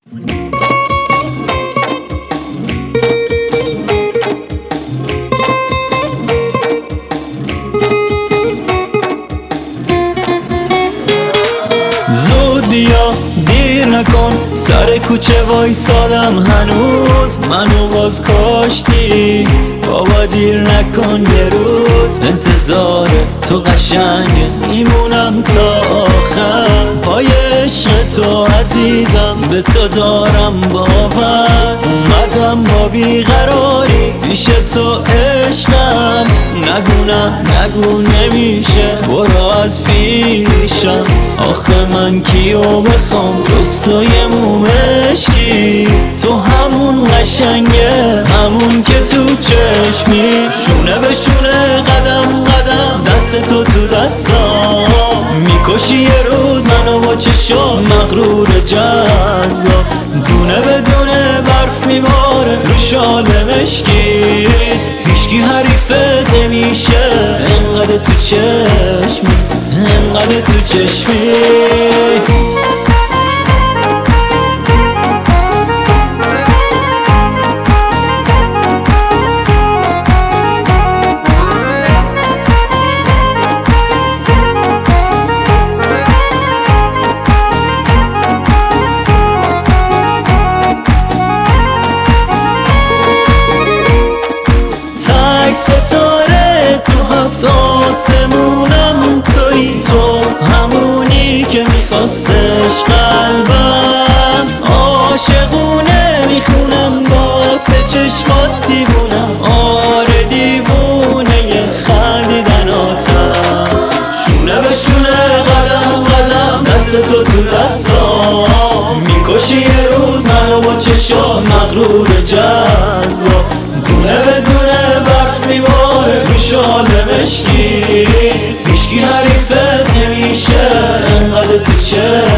زود بیا دیر نکن، سر کوچه وایسادم هنوز، منو باز کاشتی بابا دیر نکن، یه روز انتظار تو قشنگه، میمونم تا آخر پای عشق تو عزیزم، به تو دارم باور، اومدم با بیقراری پیش تو عشقم، نگو نه نگو نمیشه برو از پیشم، آخه من کیو بخوام جز تو یه مومشی، تو همون قشنگه همون که تو چشمی، شونه به شونه قدم قدم دست تو دستام، میکشی یه روز منو با چشم مغرور جذاب، دونه به دونه برف میباره رو شال مشکیت، هیچکی حریفت نمیشه انقدر تو چشمی، انقدر تو چشمی. ستاره تو هفت آسمونم تویی، تو همونی که میخواستش قلبم، عاشقونه میخونم واسه چشمات دیوونم، آره دیوونه خندیدناتم، شونه به شونه قدم قدم دست تو دستام، میکشی یه روز منو با چشم مغرور جذاب، دونه به دونه برف میباره رو شال مشکیت، هیچکی حریفت نمیشه انقدر تو چه